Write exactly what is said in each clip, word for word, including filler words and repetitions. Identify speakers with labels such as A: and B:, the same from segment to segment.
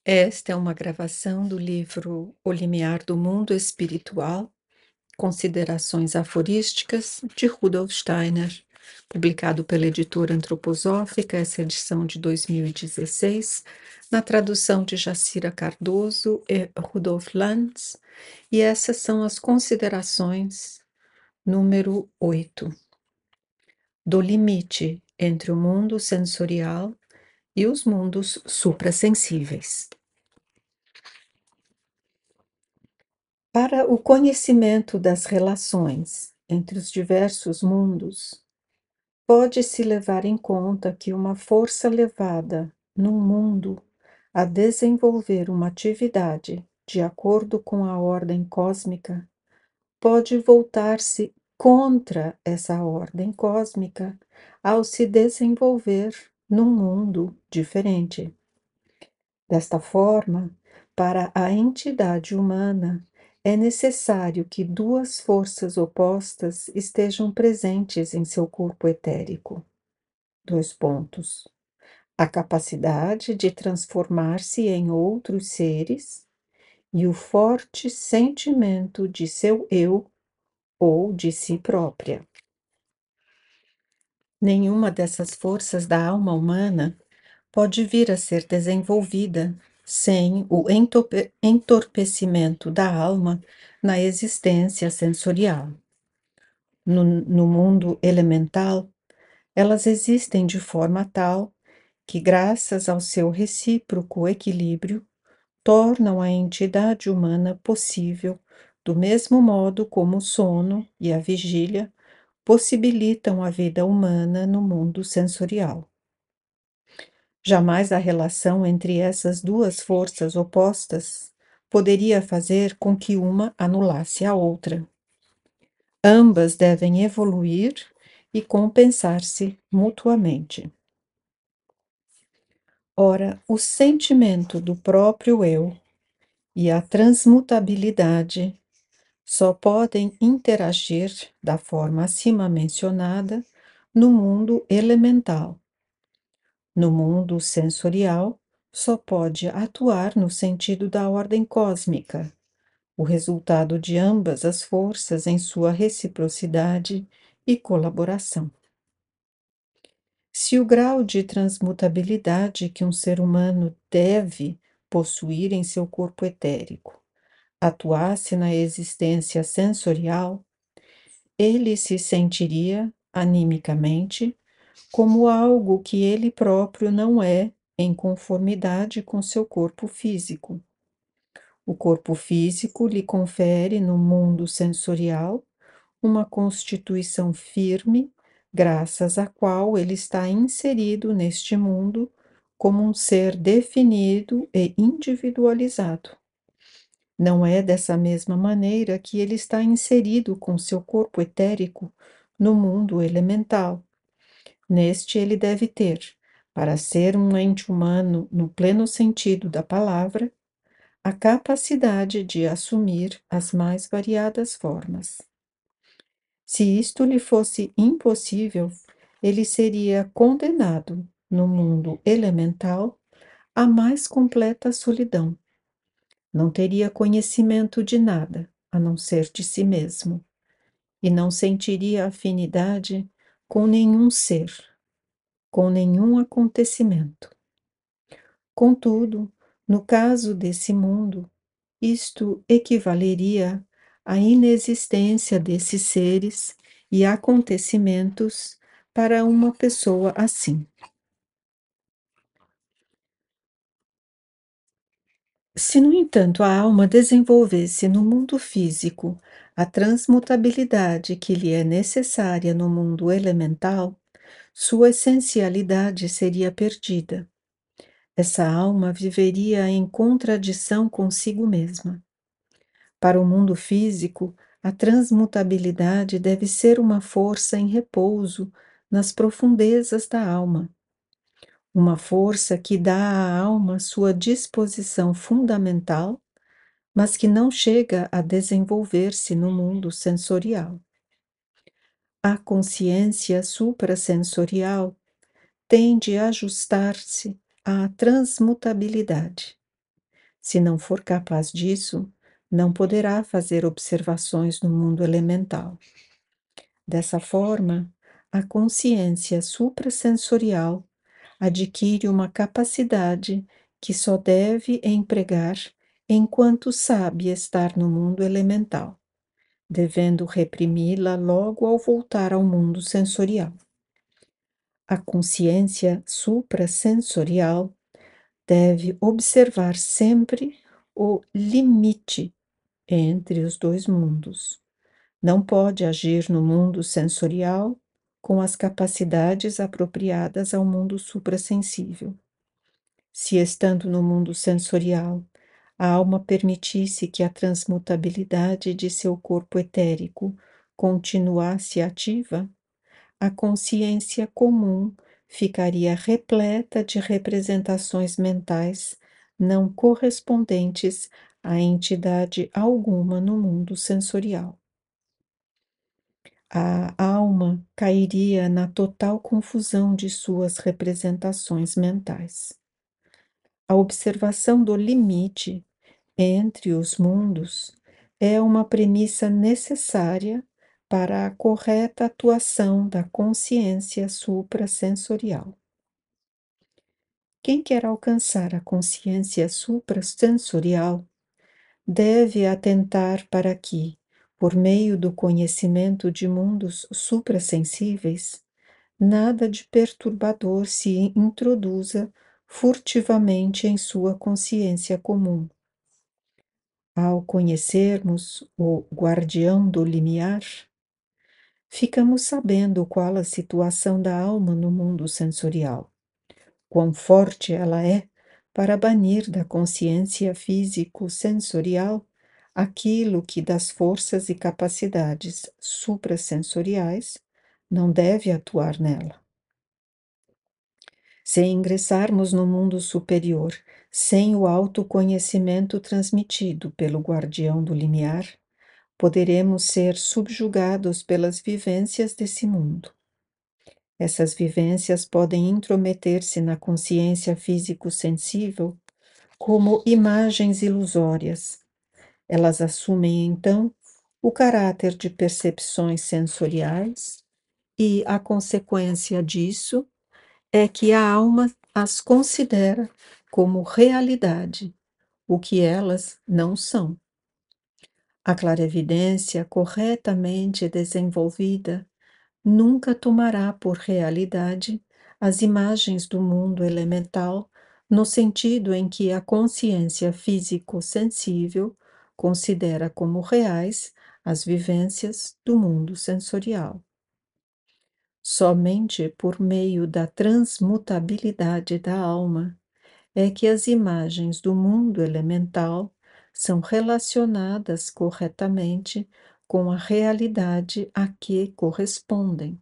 A: Esta é uma gravação do livro O Limiar do Mundo Espiritual, Considerações Aforísticas, de Rudolf Steiner, publicado pela editora Antroposófica, essa edição de dois mil e dezesseis, na tradução de Jacira Cardoso e Rudolf Lantz, e essas são as considerações número oito, do limite entre o mundo sensorial e os mundos suprassensíveis. Para o conhecimento das relações entre os diversos mundos, pode-se levar em conta que uma força levada num mundo a desenvolver uma atividade de acordo com a ordem cósmica pode voltar-se contra essa ordem cósmica ao se desenvolver num mundo diferente. Desta forma, para a entidade humana, é necessário que duas forças opostas estejam presentes em seu corpo etérico. Dois pontos. A capacidade de transformar-se em outros seres e o forte sentimento de seu eu ou de si própria. Nenhuma dessas forças da alma humana pode vir a ser desenvolvida sem o entorpe- entorpecimento da alma na existência sensorial. No, no mundo elemental, elas existem de forma tal que, graças ao seu recíproco equilíbrio, tornam a entidade humana possível, do mesmo modo como o sono e a vigília possibilitam a vida humana no mundo sensorial. Jamais a relação entre essas duas forças opostas poderia fazer com que uma anulasse a outra. Ambas devem evoluir e compensar-se mutuamente. Ora, o sentimento do próprio eu e a transmutabilidade só podem interagir da forma acima mencionada no mundo elemental. No mundo sensorial, só pode atuar no sentido da ordem cósmica, o resultado de ambas as forças em sua reciprocidade e colaboração. Se o grau de transmutabilidade que um ser humano deve possuir em seu corpo etérico atuasse na existência sensorial, ele se sentiria, animicamente, como algo que ele próprio não é em conformidade com seu corpo físico. O corpo físico lhe confere no mundo sensorial uma constituição firme, graças à qual ele está inserido neste mundo como um ser definido e individualizado. Não é dessa mesma maneira que ele está inserido com seu corpo etérico no mundo elemental. Neste ele deve ter, para ser um ente humano no pleno sentido da palavra, a capacidade de assumir as mais variadas formas. Se isto lhe fosse impossível, ele seria condenado, no mundo elemental, à mais completa solidão. Não teria conhecimento de nada, a não ser de si mesmo, e não sentiria afinidade com nenhum ser, com nenhum acontecimento. Contudo, no caso desse mundo, isto equivaleria à inexistência desses seres e acontecimentos para uma pessoa assim. Se, no entanto, a alma desenvolvesse no mundo físico a transmutabilidade que lhe é necessária no mundo elemental, sua essencialidade seria perdida. Essa alma viveria em contradição consigo mesma. Para o mundo físico, a transmutabilidade deve ser uma força em repouso nas profundezas da alma. Uma força que dá à alma sua disposição fundamental, mas que não chega a desenvolver-se no mundo sensorial. A consciência suprassensorial tende a ajustar-se à transmutabilidade. Se não for capaz disso, não poderá fazer observações no mundo elemental. Dessa forma, a consciência suprasensorial adquire uma capacidade que só deve empregar enquanto sabe estar no mundo elemental, devendo reprimi-la logo ao voltar ao mundo sensorial. A consciência suprasensorial deve observar sempre o limite entre os dois mundos. Não pode agir no mundo sensorial com as capacidades apropriadas ao mundo suprassensível. Se, estando no mundo sensorial, a alma permitisse que a transmutabilidade de seu corpo etérico continuasse ativa, a consciência comum ficaria repleta de representações mentais não correspondentes a entidade alguma no mundo sensorial. A alma cairia na total confusão de suas representações mentais. A observação do limite entre os mundos é uma premissa necessária para a correta atuação da consciência suprasensorial. Quem quer alcançar a consciência suprasensorial deve atentar para que, por meio do conhecimento de mundos suprassensíveis, nada de perturbador se introduza furtivamente em sua consciência comum. Ao conhecermos o guardião do limiar, ficamos sabendo qual a situação da alma no mundo sensorial, quão forte ela é para banir da consciência físico-sensorial aquilo que das forças e capacidades suprassensoriais não deve atuar nela. Se ingressarmos no mundo superior sem o autoconhecimento transmitido pelo guardião do limiar, poderemos ser subjugados pelas vivências desse mundo. Essas vivências podem intrometer-se na consciência físico-sensível como imagens ilusórias. Elas assumem, então, o caráter de percepções sensoriais e a consequência disso é que a alma as considera como realidade, o que elas não são. A clarevidência corretamente desenvolvida nunca tomará por realidade as imagens do mundo elemental, no sentido em que a consciência físico-sensível considera como reais as vivências do mundo sensorial. Somente por meio da transmutabilidade da alma é que as imagens do mundo elemental são relacionadas corretamente com a realidade a que correspondem.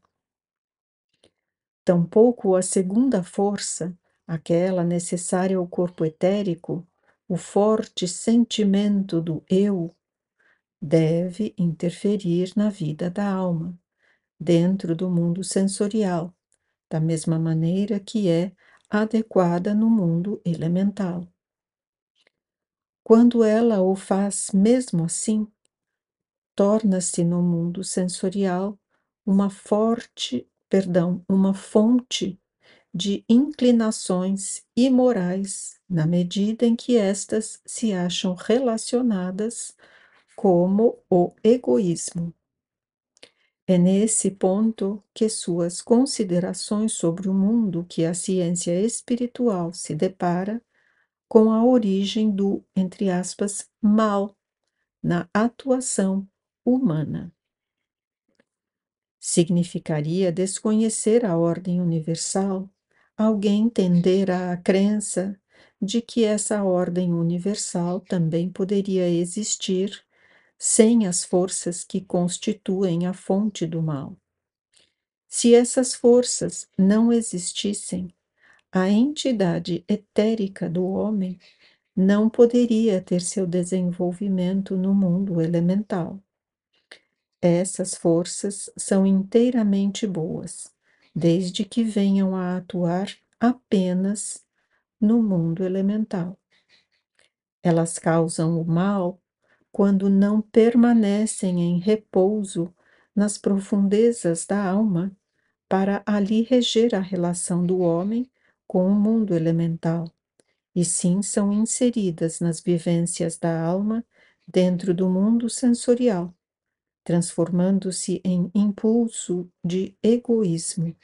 A: Tampouco a segunda força, aquela necessária ao corpo etérico, o forte sentimento do eu, deve interferir na vida da alma, dentro do mundo sensorial, da mesma maneira que é adequada no mundo elemental. Quando ela o faz mesmo assim, torna-se no mundo sensorial uma forte, perdão, uma fonte de inclinações imorais, na medida em que estas se acham relacionadas como o egoísmo. É nesse ponto que suas considerações sobre o mundo que a ciência espiritual se depara com a origem do, entre aspas, mal na atuação humana. Significaria desconhecer a ordem universal alguém tender à crença de que essa ordem universal também poderia existir sem as forças que constituem a fonte do mal. Se essas forças não existissem, a entidade etérica do homem não poderia ter seu desenvolvimento no mundo elemental. Essas forças são inteiramente boas, desde que venham a atuar apenas no mundo elemental. Elas causam o mal quando não permanecem em repouso nas profundezas da alma para ali reger a relação do homem com o mundo elemental, e sim são inseridas nas vivências da alma dentro do mundo sensorial, transformando-se em impulso de egoísmo.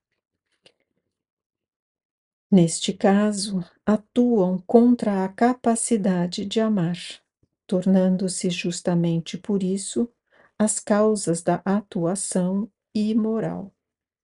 A: Neste caso, atuam contra a capacidade de amar, tornando-se justamente por isso as causas da atuação imoral.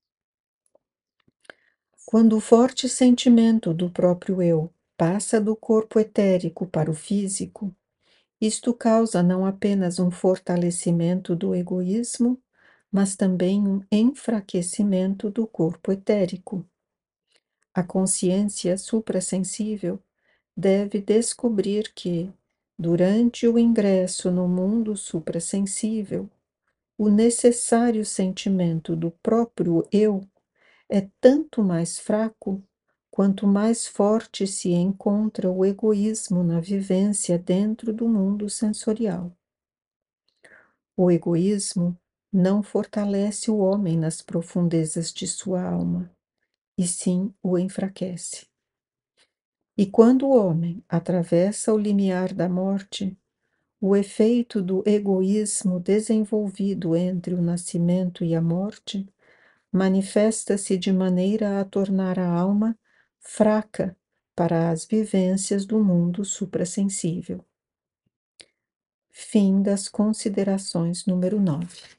A: Quando o forte sentimento do próprio eu passa do corpo etérico para o físico, isto causa não apenas um fortalecimento do egoísmo, mas também um enfraquecimento do corpo etérico. A consciência suprassensível deve descobrir que, durante o ingresso no mundo suprassensível, o necessário sentimento do próprio eu é tanto mais fraco quanto mais forte se encontra o egoísmo na vivência dentro do mundo sensorial. O egoísmo não fortalece o homem nas profundezas de sua alma, e sim o enfraquece. E quando o homem atravessa o limiar da morte, o efeito do egoísmo desenvolvido entre o nascimento e a morte manifesta-se de maneira a tornar a alma fraca para as vivências do mundo suprassensível. Fim das considerações número nove.